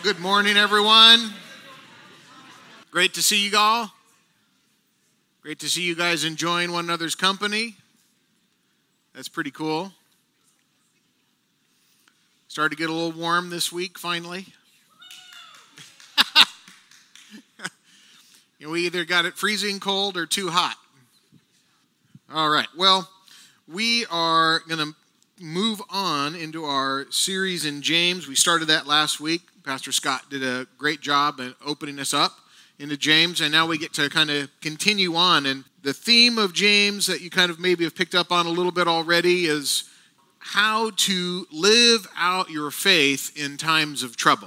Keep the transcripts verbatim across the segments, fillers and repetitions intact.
Good morning, everyone. Great to see you all. Great to see you guys enjoying one another's company. That's pretty cool. Started to get a little warm this week, finally. You know, we either got it freezing cold or too hot. All right, well, we are going to move on into our series in James. We started that last week. Pastor Scott did a great job in opening us up into James, and now we get to kind of continue on. And the theme of James that you kind of maybe have picked up on a little bit already is how to live out your faith in times of trouble.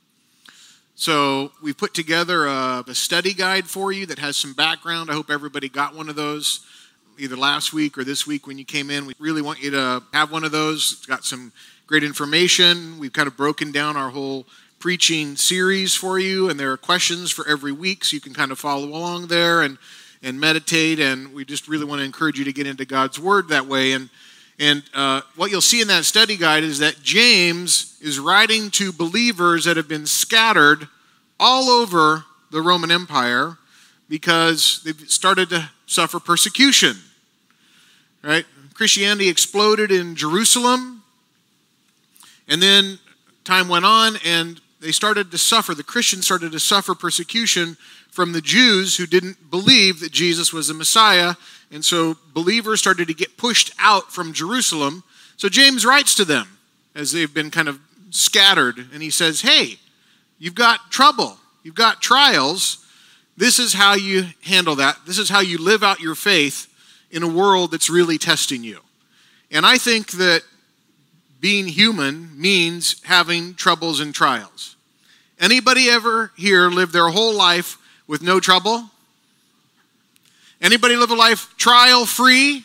So we put together a, a study guide for you that has some background. I hope everybody got one of those either last week or this week when you came in. We really want you to have one of those. It's got some great information. We've kind of broken down our whole preaching series for you, and there are questions for every week, so you can kind of follow along there and, and meditate, and we just really want to encourage you to get into God's Word that way. And, and uh, what you'll see in that study guide is that James is writing to believers that have been scattered all over the Roman Empire because they've started to suffer persecution, right? Christianity exploded in Jerusalem, and then time went on, and they started to suffer, the Christians started to suffer persecution from the Jews who didn't believe that Jesus was the Messiah, and so believers started to get pushed out from Jerusalem. So James writes to them as they've been kind of scattered, and he says, hey, you've got trouble, you've got trials. This is how you handle that. This is how you live out your faith in a world that's really testing you. And I think that being human means having troubles and trials. Anybody ever here live their whole life with no trouble? Anybody live a life trial-free?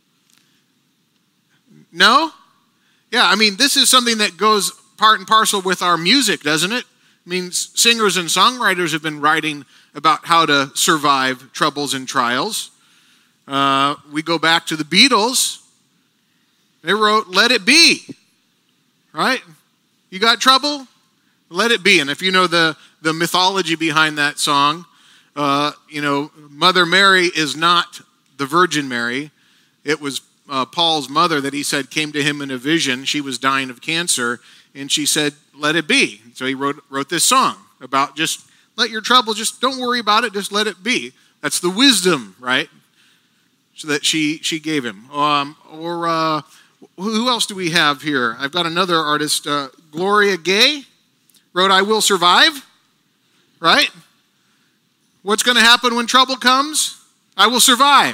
No? Yeah, I mean, this is something that goes part and parcel with our music, doesn't it? I mean, singers and songwriters have been writing about how to survive troubles and trials. Uh, we go back to the Beatles. They wrote, "Let It Be." Right? You got trouble? Let it be. And if you know the, the mythology behind that song, uh, you know, Mother Mary is not the Virgin Mary. It was uh, Paul's mother that he said came to him in a vision. She was dying of cancer, and she said, let it be. So he wrote, wrote this song about just let your trouble, just don't worry about it, just let it be. That's the wisdom, right? So that she, she gave him. Um, or... Uh, Who else do we have here? I've got another artist, uh, Gloria Gay, wrote I Will Survive, right? What's going to happen when trouble comes? I will survive.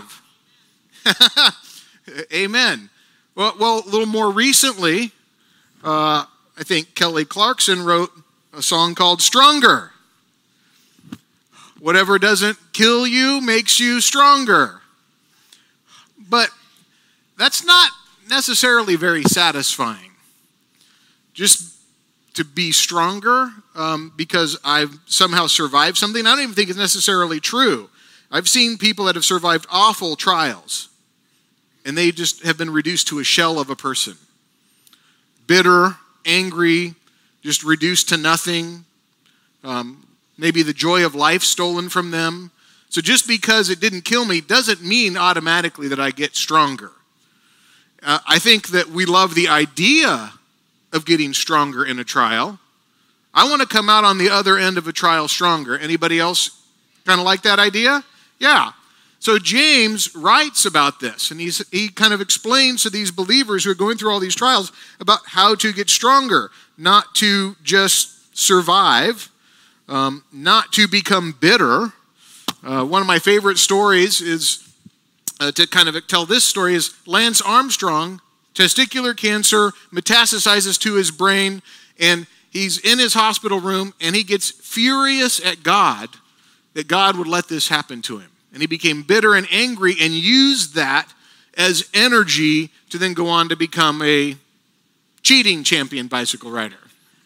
Amen. Well, well, a little more recently, uh, I think Kelly Clarkson wrote a song called Stronger. Whatever doesn't kill you makes you stronger. But that's not necessarily very satisfying. Just to be stronger um, because I've somehow survived something, I don't even think it's necessarily true. I've seen people that have survived awful trials, and they just have been reduced to a shell of a person. Bitter, angry, just reduced to nothing. Um, maybe the joy of life stolen from them. So just because it didn't kill me doesn't mean automatically that I get stronger. Uh, I think that we love the idea of getting stronger in a trial. I want to come out on the other end of a trial stronger. Anybody else kind of like that idea? Yeah. So James writes about this, and he's, he kind of explains to these believers who are going through all these trials about how to get stronger, not to just survive, um, not to become bitter. Uh, one of my favorite stories is Uh, to kind of tell this story is Lance Armstrong, testicular cancer metastasizes to his brain, and he's in his hospital room, and he gets furious at God that God would let this happen to him. And he became bitter and angry and used that as energy to then go on to become a cheating champion bicycle rider.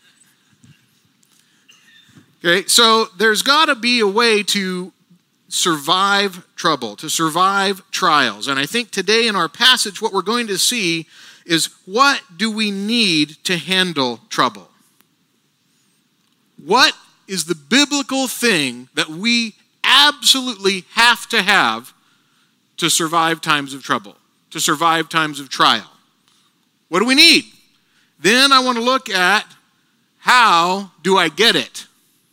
Okay, so there's got to be a way to survive trouble, to survive trials. And I think today in our passage, what we're going to see is what do we need to handle trouble? What is the biblical thing that we absolutely have to have to survive times of trouble, to survive times of trial? What do we need? Then I want to look at, how do I get it?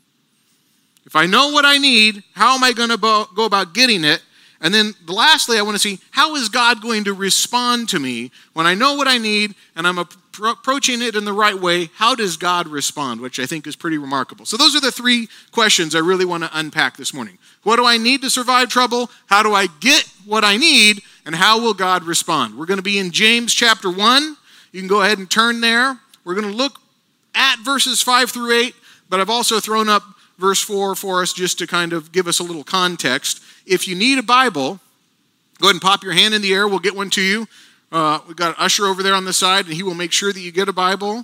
If I know what I need, how am I going to go about getting it? And then lastly, I want to see, how is God going to respond to me when I know what I need and I'm approaching it in the right way? How does God respond? Which I think is pretty remarkable. So those are the three questions I really want to unpack this morning. What do I need to survive trouble? How do I get what I need? And how will God respond? We're going to be in James chapter one. You can go ahead and turn there. We're going to look at verses five through eight, but I've also thrown up verse four for us just to kind of give us a little context. If you need a Bible, go ahead and pop your hand in the air. We'll get one to you. Uh, we've got an usher over there on the side, and he will make sure that you get a Bible.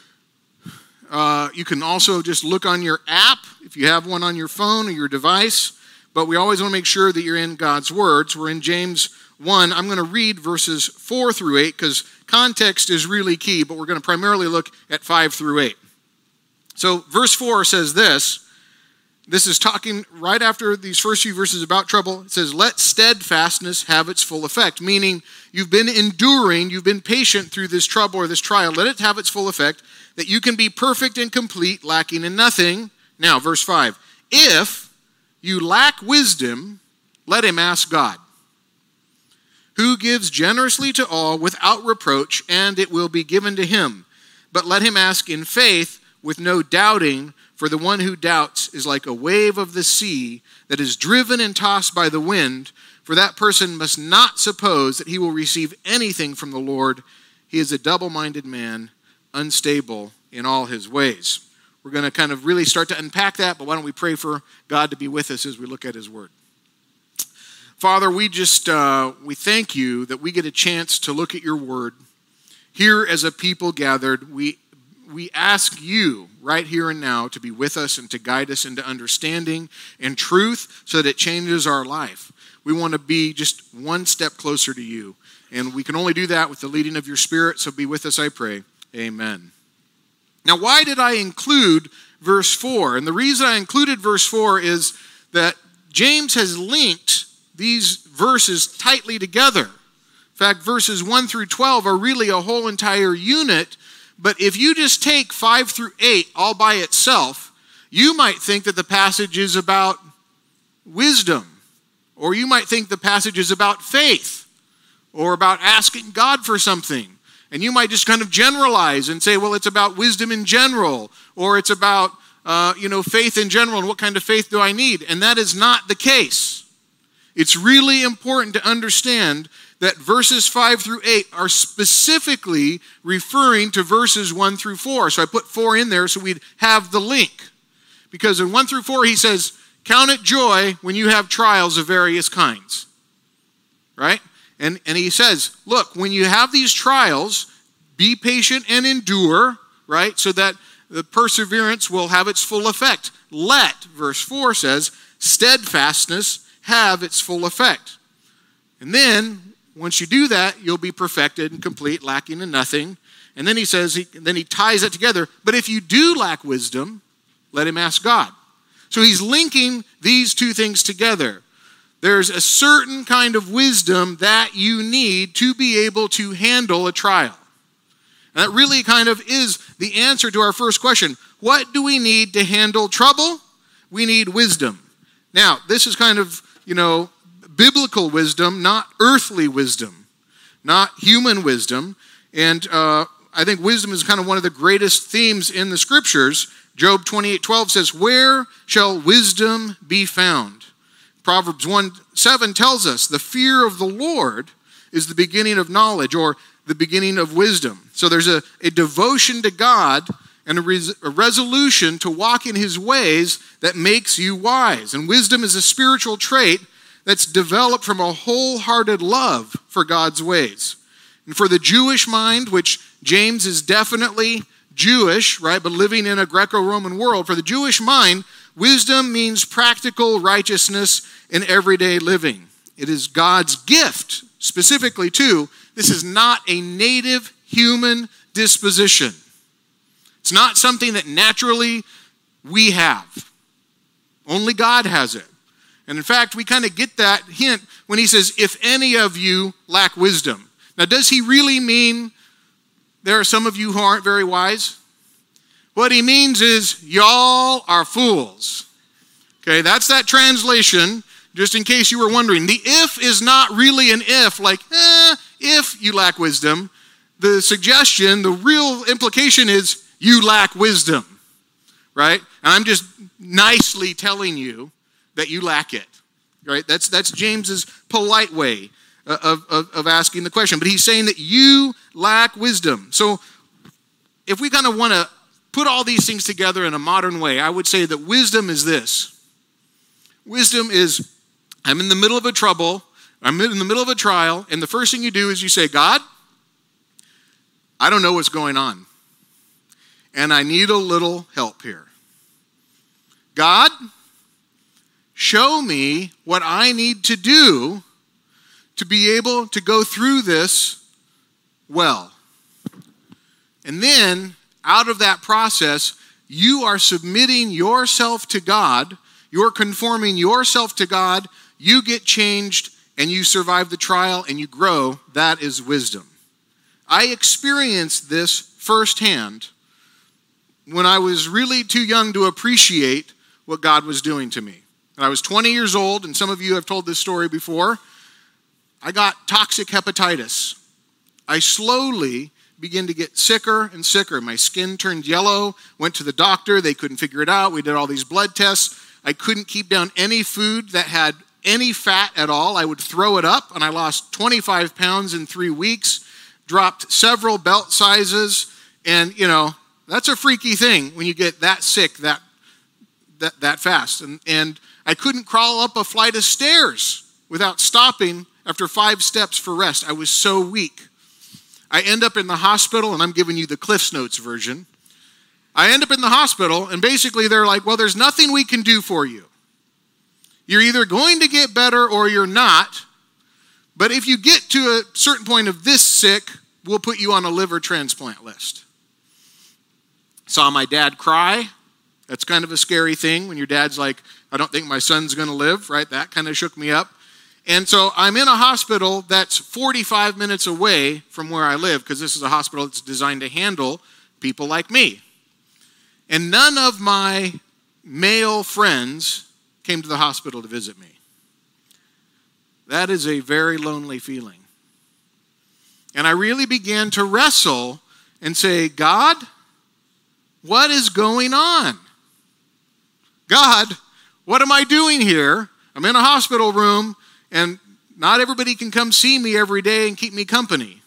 Uh, you can also just look on your app if you have one on your phone or your device. But we always want to make sure that you're in God's words. We're in James one. I'm going to read verses four through eight because context is really key, but we're going to primarily look at five through eight. So verse four says this. This is talking right after these first few verses about trouble. It says, let steadfastness have its full effect, meaning you've been enduring, you've been patient through this trouble or this trial. Let it have its full effect, that you can be perfect and complete, lacking in nothing. Now, verse five, if you lack wisdom, let him ask God, who gives generously to all without reproach, and it will be given to him. But let him ask in faith with no doubting, for the one who doubts is like a wave of the sea that is driven and tossed by the wind. For that person must not suppose that he will receive anything from the Lord. He is a double-minded man, unstable in all his ways. We're going to kind of really start to unpack that, but why don't we pray for God to be with us as we look at his word. Father, we just, uh, we thank you that we get a chance to look at your word. Here as a people gathered, we We ask you right here and now to be with us and to guide us into understanding and truth so that it changes our life. We want to be just one step closer to you. And we can only do that with the leading of your Spirit, so be with us, I pray. Amen. Now, why did I include verse four? And the reason I included verse four is that James has linked these verses tightly together. In fact, verses one through twelve are really a whole entire unit. But if you just take five through eight all by itself, you might think that the passage is about wisdom, or you might think the passage is about faith, or about asking God for something. And you might just kind of generalize and say, well, it's about wisdom in general, or it's about uh, you know, faith in general, and what kind of faith do I need? And that is not the case. It's really important to understand that verses five through eight are specifically referring to verses one through four. So I put four in there so we'd have the link. Because in one through four he says, count it joy when you have trials of various kinds. Right? And, and he says, look, when you have these trials, be patient and endure, right? So that the perseverance will have its full effect. Let, verse four says, steadfastness have its full effect. And then, once you do that, you'll be perfected and complete, lacking in nothing. And then he says, he, then he ties that together. But if you do lack wisdom, let him ask God. So he's linking these two things together. There's a certain kind of wisdom that you need to be able to handle a trial. And that really kind of is the answer to our first question. What do we need to handle trouble? We need wisdom. Now, this is kind of, you know, biblical wisdom, not earthly wisdom, not human wisdom. And uh, I think wisdom is kind of one of the greatest themes in the scriptures. Job twenty-eight twelve says, where shall wisdom be found? Proverbs one seven tells us, the fear of the Lord is the beginning of knowledge, or the beginning of wisdom. So there's a, a devotion to God and a, res, a resolution to walk in his ways that makes you wise. And wisdom is a spiritual trait that's developed from a wholehearted love for God's ways. And for the Jewish mind, which James is definitely Jewish, right, but living in a Greco-Roman world, for the Jewish mind, wisdom means practical righteousness in everyday living. It is God's gift, specifically too. This is not a native human disposition. It's not something that naturally we have. Only God has it. And in fact, we kind of get that hint when he says, if any of you lack wisdom. Now, does he really mean there are some of you who aren't very wise? What he means is, y'all are fools. Okay, that's that translation, just in case you were wondering. The if is not really an if, like, eh, if you lack wisdom. The suggestion, the real implication is, you lack wisdom, right? And I'm just nicely telling you that you lack it, right? That's that's James's polite way of, of, of asking the question. But he's saying that you lack wisdom. So if we kind of want to put all these things together in a modern way, I would say that wisdom is this. Wisdom is, I'm in the middle of a trouble, I'm in the middle of a trial, and the first thing you do is you say, God, I don't know what's going on, and I need a little help here. God, show me what I need to do to be able to go through this well. And then, out of that process, you are submitting yourself to God, you're conforming yourself to God, you get changed, and you survive the trial, and you grow. That is wisdom. I experienced this firsthand when I was really too young to appreciate what God was doing to me. And I was twenty years old, and some of you have told this story before. I got toxic hepatitis. I slowly began to get sicker and sicker. My skin turned yellow, went to the doctor, they couldn't figure it out. We did all these blood tests. I couldn't keep down any food that had any fat at all. I would throw it up, and I lost twenty-five pounds in three weeks, dropped several belt sizes, and, you know, that's a freaky thing when you get that sick that that, that fast. And, and I couldn't crawl up a flight of stairs without stopping after five steps for rest. I was so weak. I end up in the hospital, and I'm giving you the Cliff's Notes version. I end up in the hospital, and basically they're like, well, there's nothing we can do for you. You're either going to get better or you're not. But if you get to a certain point of this sick, we'll put you on a liver transplant list. Saw my dad cry. That's kind of a scary thing when your dad's like, I don't think my son's going to live, right? That kind of shook me up. And so I'm in a hospital that's forty-five minutes away from where I live, because this is a hospital that's designed to handle people like me. And none of my male friends came to the hospital to visit me. That is a very lonely feeling. And I really began to wrestle and say, God, what is going on? God, what am I doing here? I'm in a hospital room, and not everybody can come see me every day and keep me company.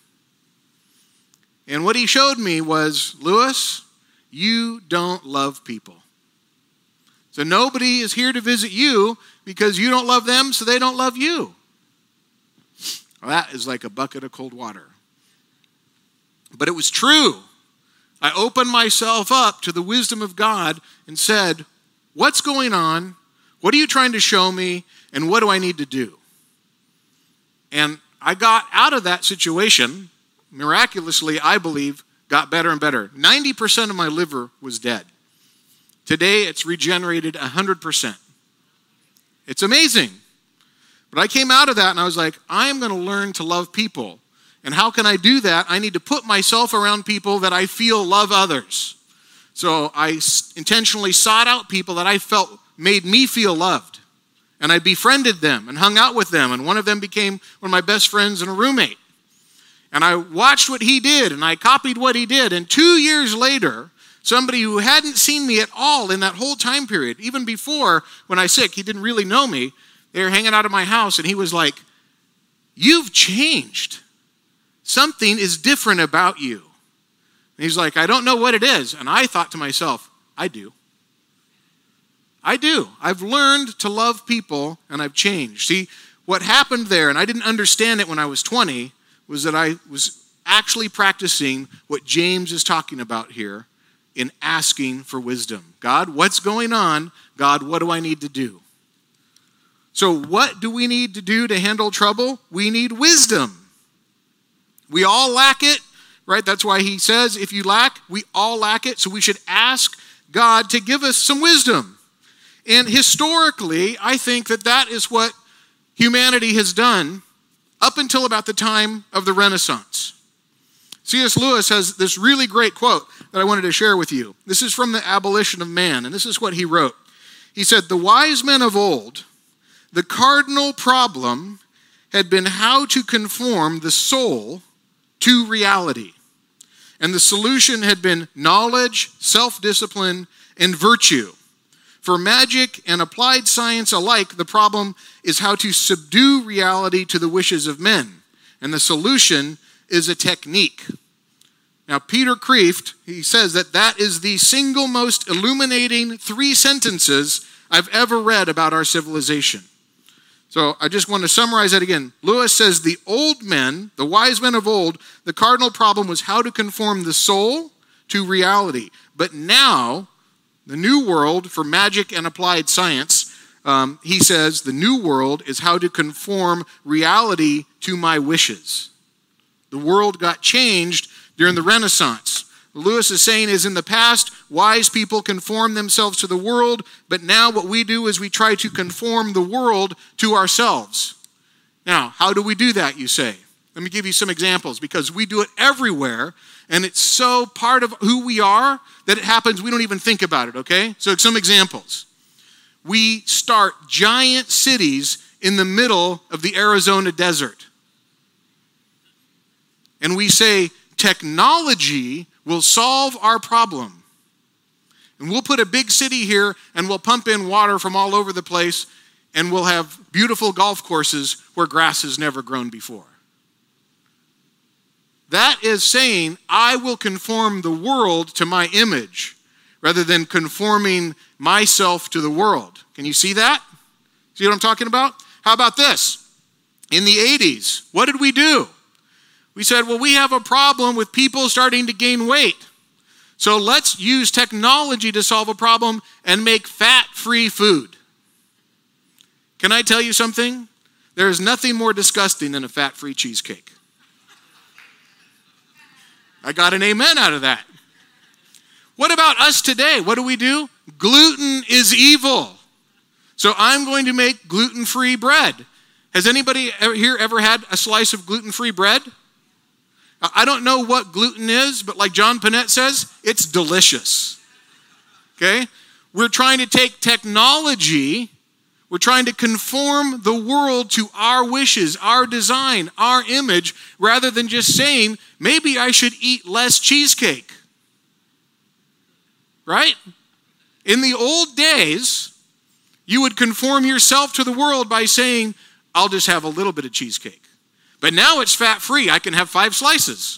And what he showed me was, Lewis, you don't love people. So nobody is here to visit you because you don't love them, so they don't love you. Well, that is like a bucket of cold water. But it was true. I opened myself up to the wisdom of God and said, what's going on? What are you trying to show me? And what do I need to do? And I got out of that situation, miraculously, I believe, got better and better. ninety percent of my liver was dead. Today, it's regenerated one hundred percent. It's amazing. But I came out of that and I was like, I am going to learn to love people. And how can I do that? I need to put myself around people that I feel love others. So I intentionally sought out people that I felt made me feel loved. And I befriended them and hung out with them. And one of them became one of my best friends and a roommate. And I watched what he did and I copied what he did. And two years later, somebody who hadn't seen me at all in that whole time period, even before when I was sick, he didn't really know me. They were hanging out at my house and he was like, you've changed. Something is different about you. And he's like, I don't know what it is. And I thought to myself, I do. I do. I've learned to love people and I've changed. See, what happened there, and I didn't understand it when I was twenty, was that I was actually practicing what James is talking about here in asking for wisdom. God, what's going on? God, what do I need to do? So what do we need to do to handle trouble? We need wisdom. We all lack it, right? That's why he says, if you lack, we all lack it. So we should ask God to give us some wisdom. And historically, I think that that is what humanity has done up until about the time of the Renaissance. C S Lewis has this really great quote that I wanted to share with you. This is from The Abolition of Man, and this is what he wrote. He said, "The wise men of old, the cardinal problem had been how to conform the soul to reality. And the solution had been knowledge, self-discipline, and virtue. For magic and applied science alike, the problem is how to subdue reality to the wishes of men. And the solution is a technique." Now, Peter Kreeft, he says that that is the single most illuminating three sentences I've ever read about our civilization. So I just want to summarize that again. Lewis says the old men, the wise men of old, the cardinal problem was how to conform the soul to reality. But now, the new world for magic and applied science, um, he says the new world is how to conform reality to my wishes. The world got changed during the Renaissance. What Lewis is saying is in the past, wise people conformed themselves to the world, but now what we do is we try to conform the world to ourselves. Now, how do we do that, you say? Let me give you some examples, because we do it everywhere, and it's so part of who we are that it happens, we don't even think about it, okay? So some examples. We start giant cities in the middle of the Arizona desert. And we say, technology will solve our problem. And we'll put a big city here, and we'll pump in water from all over the place, and we'll have beautiful golf courses where grass has never grown before. That is saying, I will conform the world to my image, rather than conforming myself to the world. Can you see that? See what I'm talking about? How about this? In the eighties, what did we do? We said, well, we have a problem with people starting to gain weight. So let's use technology to solve a problem and make fat-free food. Can I tell you something? There is nothing more disgusting than a fat-free cheesecake. I got an amen out of that. What about us today? What do we do? Gluten is evil. So I'm going to make gluten-free bread. Has anybody here ever had a slice of gluten-free bread? I don't know what gluten is, but like John Panette says, it's delicious. Okay? We're trying to take technology, we're trying to conform the world to our wishes, our design, our image, rather than just saying, maybe I should eat less cheesecake. Right? In the old days, you would conform yourself to the world by saying, I'll just have a little bit of cheesecake. But now it's fat-free. I can have five slices.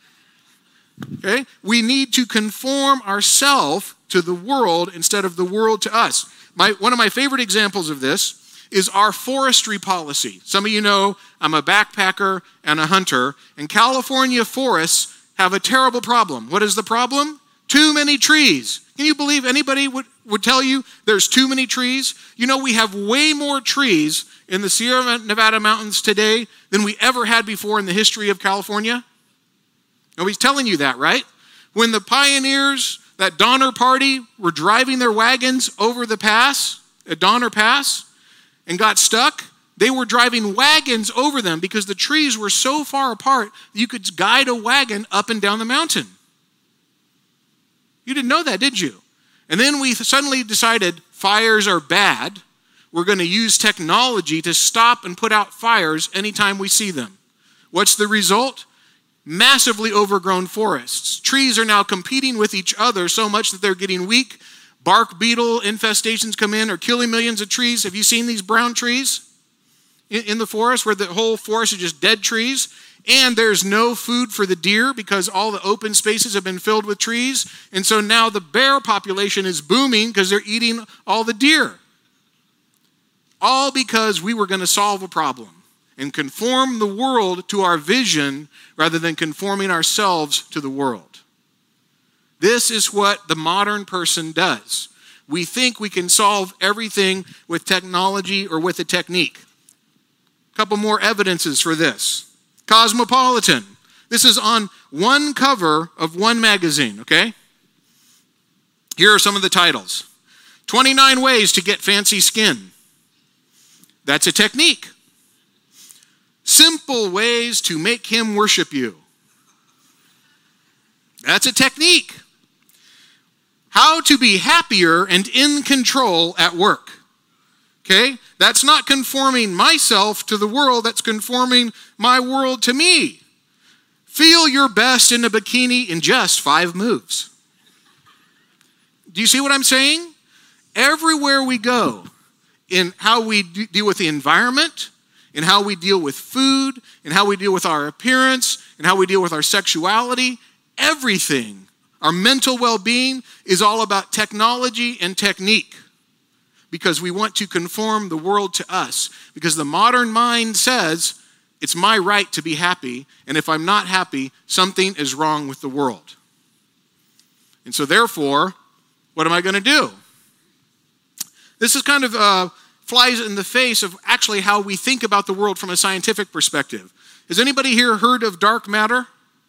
Okay? We need to conform ourselves to the world instead of the world to us. My, one of my favorite examples of this is our forestry policy. Some of you know I'm a backpacker and a hunter, and California forests have a terrible problem. What is the problem? Too many trees. Can you believe anybody would, would tell you there's too many trees? You know, we have way more trees in the Sierra Nevada mountains today than we ever had before in the history of California. Nobody's telling you that, right? When the pioneers, that Donner Party, were driving their wagons over the pass, at Donner Pass, and got stuck, they were driving wagons over them because the trees were so far apart that you could guide a wagon up and down the mountain. You didn't know that, did you? And then we suddenly decided fires are bad. We're going to use technology to stop and put out fires anytime we see them. What's the result? Massively overgrown forests. Trees are now competing with each other so much that they're getting weak. Bark beetle infestations come in, are killing millions of trees. Have you seen these brown trees in, in the forest where the whole forest is just dead trees? And there's no food for the deer because all the open spaces have been filled with trees. And so now the bear population is booming because they're eating all the deer. All because we were going to solve a problem and conform the world to our vision rather than conforming ourselves to the world. This is what the modern person does. We think we can solve everything with technology or with a technique. A couple more evidences for this. Cosmopolitan. This is on one cover of one magazine, okay? Here are some of the titles. twenty-nine ways to get fancy skin. That's a technique. Simple ways to make him worship you. That's a technique. How to be happier and in control at work. Okay? That's not conforming myself to the world, that's conforming my world to me. Feel your best in a bikini in just five moves. Do you see what I'm saying? Everywhere we go, in how we deal with the environment, in how we deal with food, in how we deal with our appearance, in how we deal with our sexuality, everything, our mental well-being is all about technology and technique, because we want to conform the world to us. Because the modern mind says, it's my right to be happy, and if I'm not happy, something is wrong with the world. And so therefore, what am I going to do? This is kind of uh, flies in the face of actually how we think about the world from a scientific perspective. Has anybody here heard of dark matter?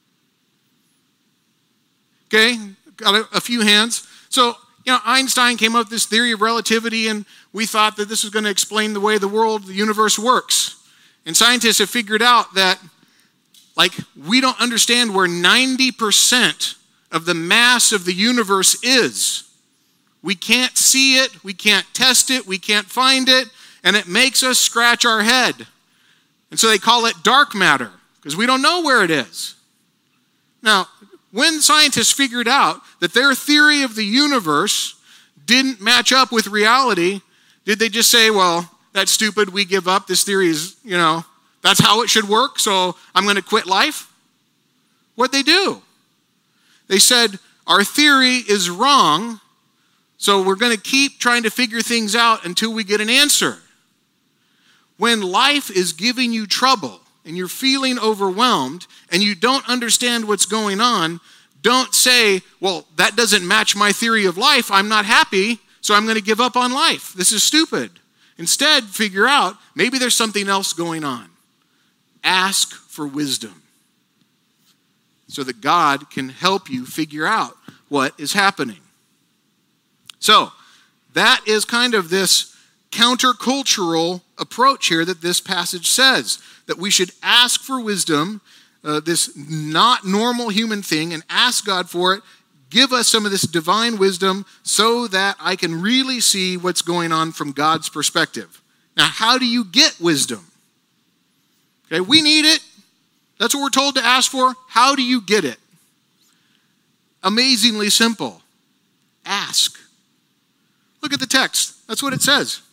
Okay, got a, a few hands. So, you know, Einstein came up with this theory of relativity, and we thought that this was going to explain the way the world, the universe works. And scientists have figured out that, like, we don't understand where ninety percent of the mass of the universe is. We can't see it, we can't test it, we can't find it, and it makes us scratch our head. And so they call it dark matter, because we don't know where it is. Now, when scientists figured out that their theory of the universe didn't match up with reality, did they just say, well, that's stupid, we give up, this theory is, you know, that's how it should work, so I'm going to quit life? What'd they do? They said, our theory is wrong, so we're going to keep trying to figure things out until we get an answer. When life is giving you trouble and you're feeling overwhelmed and you don't understand what's going on, don't say, well, that doesn't match my theory of life. I'm not happy, so I'm going to give up on life. This is stupid. Instead, figure out maybe there's something else going on. Ask for wisdom so that God can help you figure out what is happening. So, that is kind of this countercultural approach here that this passage says, that we should ask for wisdom, uh, this not normal human thing, and ask God for it. Give us some of this divine wisdom so that I can really see what's going on from God's perspective. Now, how do you get wisdom? Okay, we need it. That's what we're told to ask for. How do you get it? Amazingly simple. Ask. Look at the text. That's what it says.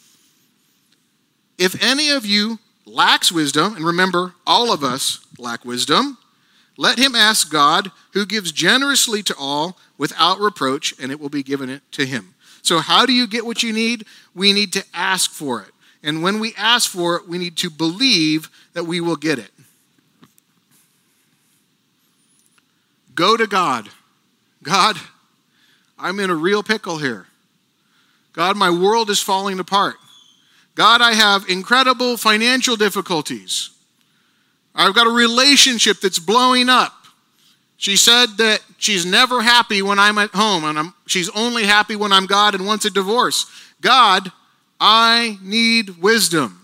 If any of you lacks wisdom, and remember, all of us lack wisdom, let him ask God, who gives generously to all without reproach, and it will be given it to him. So how do you get what you need? We need to ask for it. And when we ask for it, we need to believe that we will get it. Go to God. God, I'm in a real pickle here. God, my world is falling apart. God, I have incredible financial difficulties. I've got a relationship that's blowing up. She said that she's never happy when I'm at home, and I'm, she's only happy when I'm God and wants a divorce. God, I need wisdom.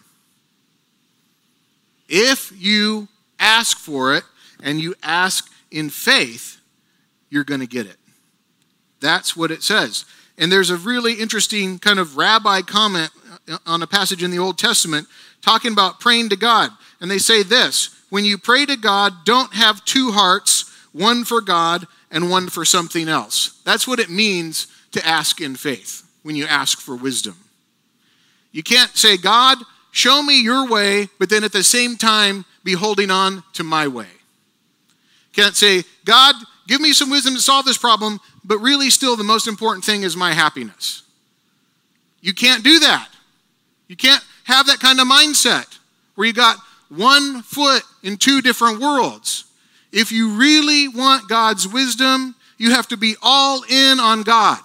If you ask for it and you ask in faith, you're going to get it. That's what it says. And there's a really interesting kind of rabbi comment on a passage in the Old Testament talking about praying to God. And they say this, when you pray to God, don't have two hearts, one for God and one for something else. That's what it means to ask in faith when you ask for wisdom. You can't say, God, show me your way, but then at the same time be holding on to my way. You can't say, God, give me some wisdom to solve this problem, but really still the most important thing is my happiness. You can't do that. You can't have that kind of mindset where you got one foot in two different worlds. If you really want God's wisdom, you have to be all in on God.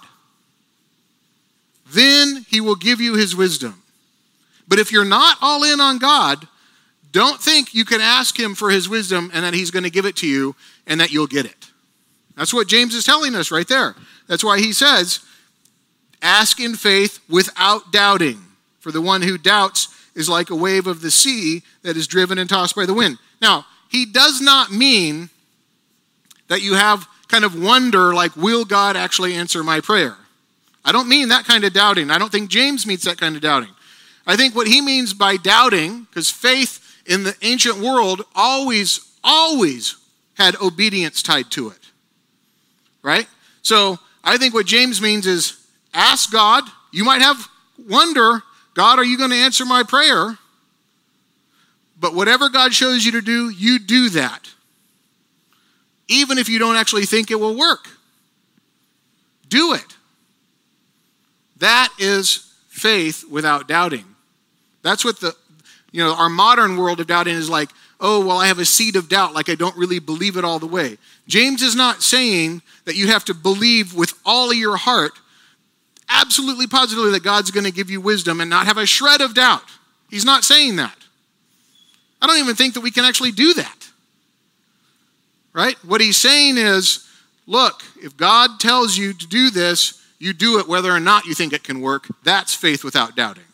Then he will give you his wisdom. But if you're not all in on God, don't think you can ask him for his wisdom and that he's going to give it to you and that you'll get it. That's what James is telling us right there. That's why he says, ask in faith without doubting. For the one who doubts is like a wave of the sea that is driven and tossed by the wind. Now, he does not mean that you have kind of wonder like, will God actually answer my prayer? I don't mean that kind of doubting. I don't think James means that kind of doubting. I think what he means by doubting, because faith in the ancient world always, always had obedience tied to it. Right? So I think what James means is ask God. You might have wonder, God, are you going to answer my prayer? But whatever God shows you to do, you do that. Even if you don't actually think it will work. Do it. That is faith without doubting. That's what the, you know, our modern world of doubting is like, oh, well, I have a seed of doubt, like I don't really believe it all the way. James is not saying that you have to believe with all of your heart, absolutely positively, that God's going to give you wisdom and not have a shred of doubt. He's not saying that. I don't even think that we can actually do that. Right? What he's saying is, look, if God tells you to do this, you do it whether or not you think it can work. That's faith without doubting.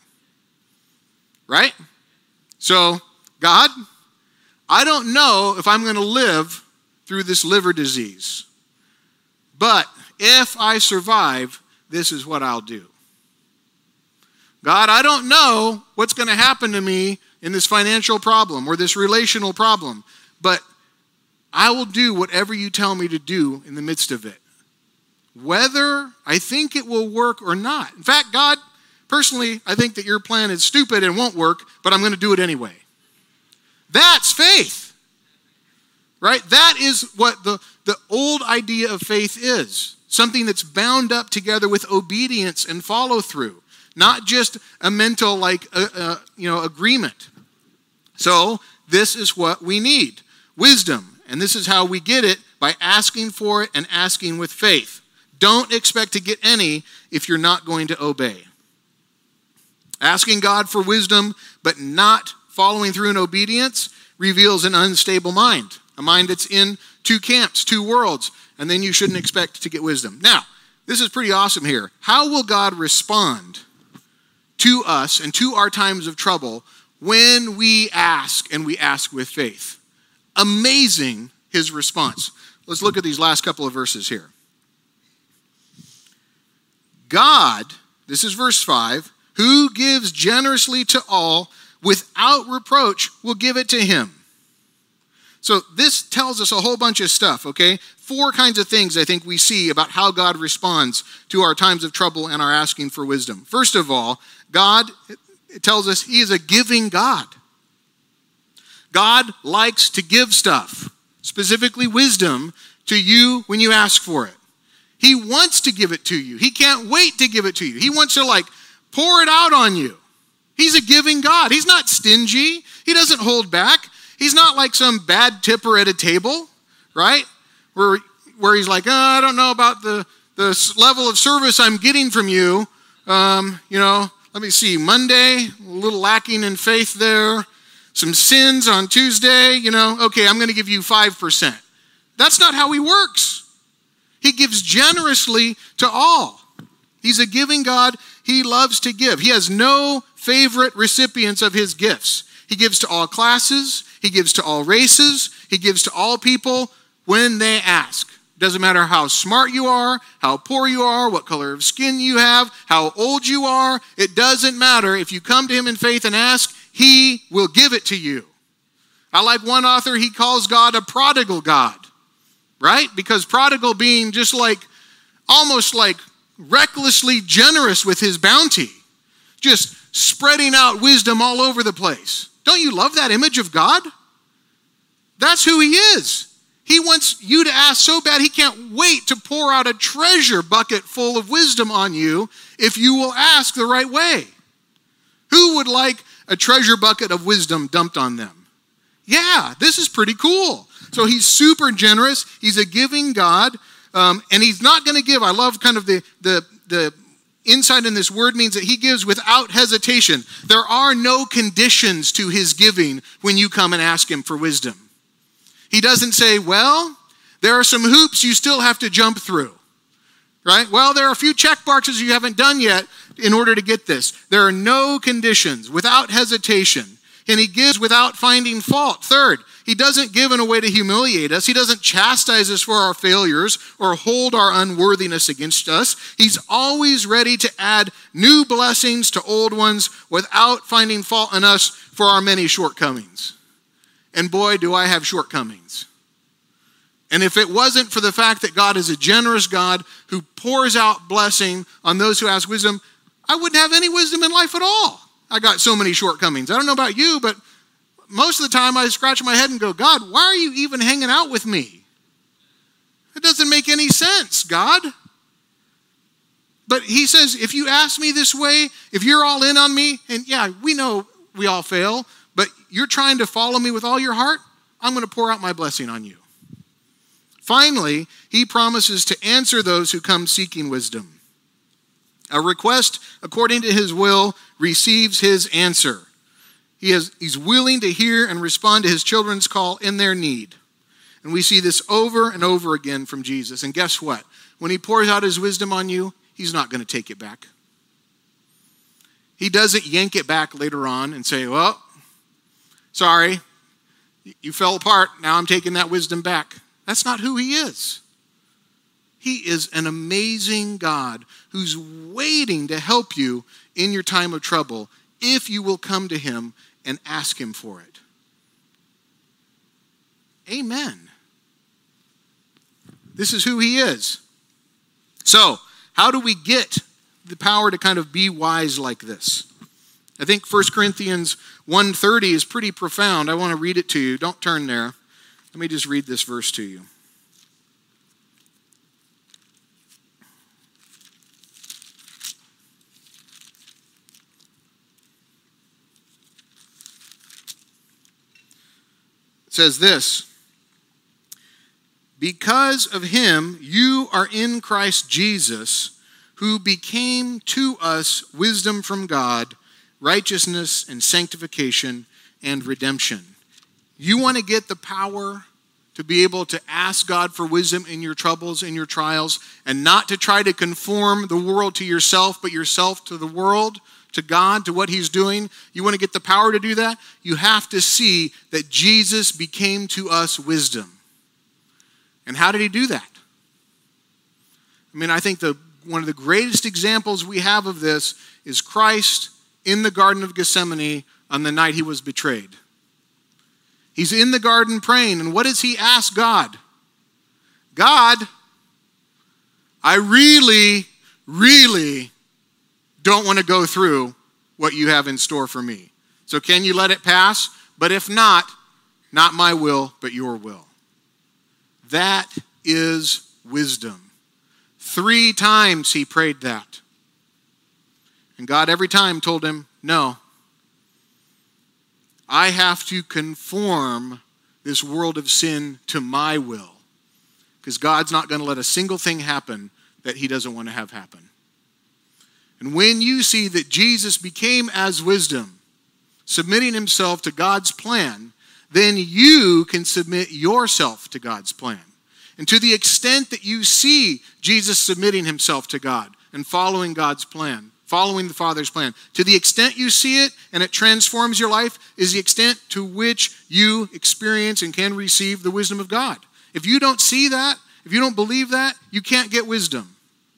Right? So, God, I don't know if I'm going to live through this liver disease. But if I survive, this is what I'll do. God, I don't know what's going to happen to me in this financial problem or this relational problem, but I will do whatever you tell me to do in the midst of it, whether I think it will work or not. In fact, God, personally, I think that your plan is stupid and won't work, but I'm going to do it anyway. That's faith, right? That is what the, the old idea of faith is. Something that's bound up together with obedience and follow through, not just a mental like uh, uh, you know agreement. So this is what we need, wisdom, and this is how we get it, by asking for it and asking with faith. Don't expect to get any if you're not going to obey. Asking God for wisdom but not following through in obedience reveals an unstable mind, a mind that's in two camps, two worlds, and then you shouldn't expect to get wisdom. Now, this is pretty awesome here. How will God respond to us and to our times of trouble when we ask and we ask with faith? Amazing, his response. Let's look at these last couple of verses here. God, this is verse five, who gives generously to all without reproach will give it to him. So this tells us a whole bunch of stuff, okay? Four kinds of things I think we see about how God responds to our times of trouble and our asking for wisdom. First of all, God, it tells us he is a giving God. God likes to give stuff, specifically wisdom, to you when you ask for it. He wants to give it to you. He can't wait to give it to you. He wants to like pour it out on you. He's a giving God. He's not stingy. He doesn't hold back. He's not like some bad tipper at a table, right? Where, where he's like, oh, I don't know about the, the level of service I'm getting from you. Um, you know, let me see. Monday, a little lacking in faith there. Some sins on Tuesday, you know. Okay, I'm going to give you five percent. That's not how he works. He gives generously to all. He's a giving God. He loves to give. He has no favorite recipients of his gifts. He gives to all classes. He gives to all races. He gives to all people when they ask. Doesn't matter how smart you are, how poor you are, what color of skin you have, how old you are. It doesn't matter. If you come to him in faith and ask, he will give it to you. I like one author, he calls God a prodigal God, right? Because prodigal being just like, almost like recklessly generous with his bounty, just spreading out wisdom all over the place. Don't you love that image of God? That's who he is. He wants you to ask so bad, he can't wait to pour out a treasure bucket full of wisdom on you if you will ask the right way. Who would like a treasure bucket of wisdom dumped on them? Yeah, this is pretty cool. So he's super generous. He's a giving God. Um, and he's not going to give. I love kind of the, the, the insight in this word means that he gives without hesitation. There are no conditions to his giving when you come and ask him for wisdom. He doesn't say, well, There are some hoops you still have to jump through, right? Well, there are a few check boxes you haven't done yet in order to get this. There are no conditions, without hesitation. And he gives without finding fault. Third, he doesn't give in a way to humiliate us. He doesn't chastise us for our failures or hold our unworthiness against us. He's always ready to add new blessings to old ones without finding fault in us for our many shortcomings. And boy, do I have shortcomings. And if it wasn't for the fact that God is a generous God who pours out blessing on those who ask wisdom, I wouldn't have any wisdom in life at all. I got so many shortcomings. I don't know about you, but most of the time I scratch my head and go, God, why are you even hanging out with me? It doesn't make any sense, God. But he says, if you ask me this way, if you're all in on me, and yeah, we know we all fail, but you're trying to follow me with all your heart, I'm going to pour out my blessing on you. Finally, he promises to answer those who come seeking wisdom. A request according to his will receives his answer. He is, he's willing to hear and respond to his children's call in their need. And we see this over and over again from Jesus. And guess what? When he pours out his wisdom on you, he's not going to take it back. He doesn't yank it back later on and say, well, sorry, you fell apart. Now I'm taking that wisdom back. That's not who he is. He is an amazing God who's waiting to help you in your time of trouble if you will come to him and ask him for it. Amen. This is who he is. So, how do we get the power to kind of be wise like this? I think First Corinthians one thirty is pretty profound. I want to read it to you. Don't turn there. Let me just read this verse to you. It says this, because of him you are in Christ Jesus, who became to us wisdom from God, righteousness and sanctification and redemption. You want to get the power to be able to ask God for wisdom in your troubles, in your trials, and not to try to conform the world to yourself, but yourself to the world, to God, to what he's doing. You want to get the power to do that? You have to see that Jesus became to us wisdom. And how did he do that? I mean, I think the one of the greatest examples we have of this is Christ in the Garden of Gethsemane on the night he was betrayed. He's in the garden praying, and what does he ask God? God, I really, really don't want to go through what you have in store for me. So can you let it pass? But if not, not my will, but your will. That is wisdom. Three times he prayed that. And God every time told him, no. I have to conform this world of sin to my will. Because God's not going to let a single thing happen that he doesn't want to have happen. And when you see that Jesus became as wisdom, submitting himself to God's plan, then you can submit yourself to God's plan. And to the extent that you see Jesus submitting himself to God and following God's plan, following the Father's plan, to the extent you see it and it transforms your life is the extent to which you experience and can receive the wisdom of God. If you don't see that, if you don't believe that, you can't get wisdom.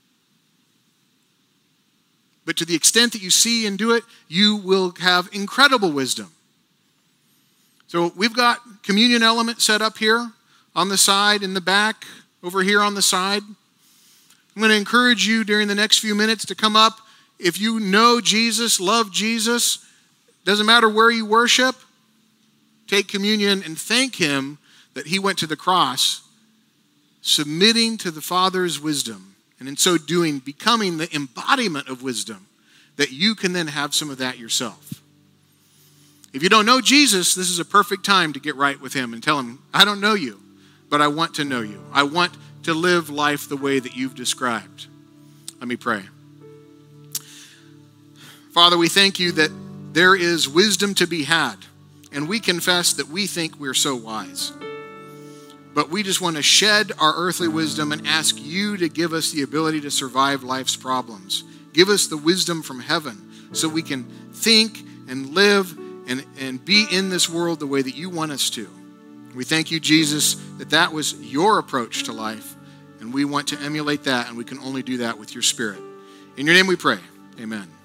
But to the extent that you see and do it, you will have incredible wisdom. So we've got communion element set up here on the side, in the back, over here on the side. I'm going to encourage you during the next few minutes to come up. If you know Jesus, love Jesus, doesn't matter where you worship, take communion and thank him that he went to the cross, submitting to the Father's wisdom. And in so doing, becoming the embodiment of wisdom, that you can then have some of that yourself. If you don't know Jesus, this is a perfect time to get right with him and tell him, I don't know you, but I want to know you. I want to live life the way that you've described. Let me pray. Father, we thank you that there is wisdom to be had, and we confess that we think we're so wise. but we just want to shed our earthly wisdom and ask you to give us the ability to survive life's problems. Give us the wisdom from heaven so we can think and live and, and be in this world the way that you want us to. We thank you, Jesus, that that was your approach to life, and we want to emulate that, and we can only do that with your Spirit. In your name we pray. Amen.